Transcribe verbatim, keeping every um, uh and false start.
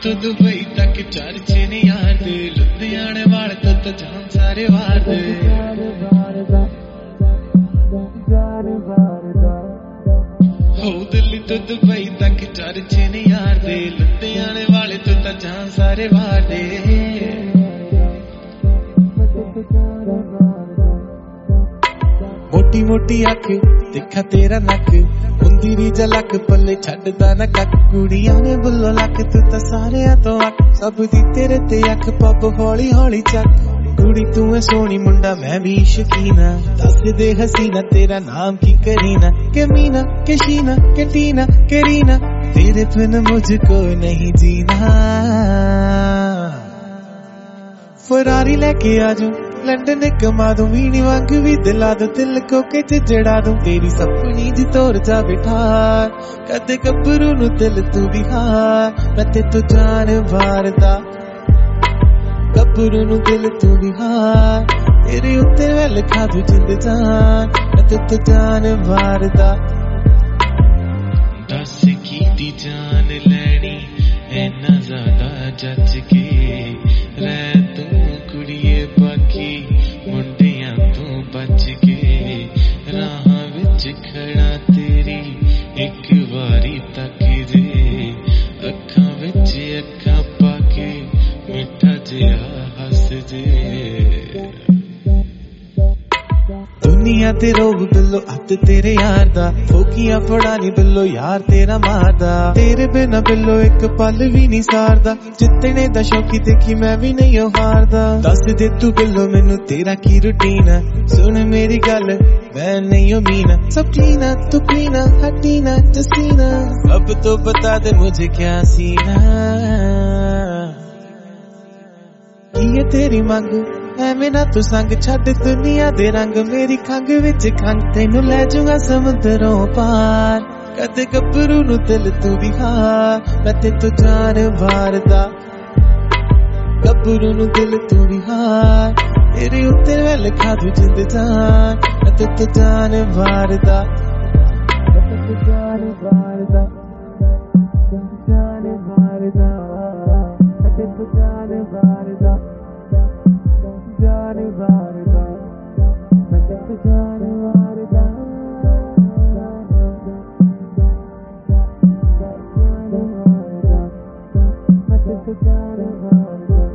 तो दुबई तक चर्चे ने यार दे लुधियाने वाले तो तो जान सारे वार दे हो दिल्ली तो दुबई तक चर्चे ने यार दे लुधियाने वाले तो तो जान सारे वार दे मोटी मोटी अख देखा तेरा नक हुंदी री झलक पल्ले छड्डदा ना कक कुड़ियां ने बुल्लो लक तू तां सारेयां तो अख सब दी तेरे ते अख पब हौली हौली चक कुड़ी तू है सोहनी मुंडा मैं भी शकीना दस दे हसीना तेरा नाम की करीना के मीना के शीना के टीना के रीना तेरे बिन मुझको नहीं जीना फरारी लेके आजू लंडन कमा दूं वीणी वांग भी दिला दूं दिल को के जड़ा दूं तेरी सपनी जी तोड़ जा बिठा कदे गब्बरू नु दिल तू भी हार मैं ते तो जान वारदा गब्बरू नु दिल तू भी हार तेरे उत्ते वेल खा दूं जिंद जान मैं ते तो जान वारदा दस की जान लैनी इन्ना ज्यादा जच के रह तू कुड़िए बाकी मुंडियां तू बच के राह विच खड़ा तेरी एक वारी तक दे अखां विच अखां पाके मिठा जिहा हस दे दुनिया ते रोग बिल्लो हथ तेरे यार दा ठोकियां फड़ानी बिल्लो यार तेरा मारदा तेरे बिना बिल्लो एक पल भी नहीं सारदा जितने दा शौकी देखी मैं भी नहीं हारदा दस दे तू बिल्लो मैनू तेरा की रूटीन है सुन मेरी गल मैं नहीं हूं मीना सब क्लीना तू क्लीना हटीना जसीना अब तो बता दे मुझे क्या सीना ये तेरी मांग ਐਵੇਂ ਨਾ ਤੂੰ ਸੰਗ ਛੱਡ ਦੁਨੀਆ ਦੇ ਰੰਗ ਮੇਰੀ ਖੰਗ ਵਿੱਚ ਖੰਗ ਤੈਨੂੰ ਲੈ ਜਾਊਂਗਾ ਸਮੁੰਦਰੋਂ ਪਾਰ ਕਦੇ ਗੱਭਰੂ ਨੂੰ ਦਿਲ ਤੂੰ ਵੀ ਹਾਰ ਮੈਂ ਤੇ ਤੂੰ ਜਾਨ ਵਾਰਦਾ ਗੱਭਰੂ ਨੂੰ ਦਿਲ ਤੂੰ ਵੀ ਹਾਰ ਤੇਰੇ ਉੱਤੇ ਵੱਲ ਖਾ ਦੂੰ ਜਿੰਦ ਜਾਨ ਮੈਂ ਤੇ ਤੂੰ ਜਾਨ ਵਾਰਦਾ ਮੈਂ ਤੇ ਤੂੰ ਜਾਨ ਵਾਰਦਾ ਜਾਨ ਵਾਰਦਾ ਮੈਂ ਤੇ ਤੂੰ ਜਾਨ ਵਾਰਦਾ जान वारदा मैं ते जान वारदा मैं ते जान वारदा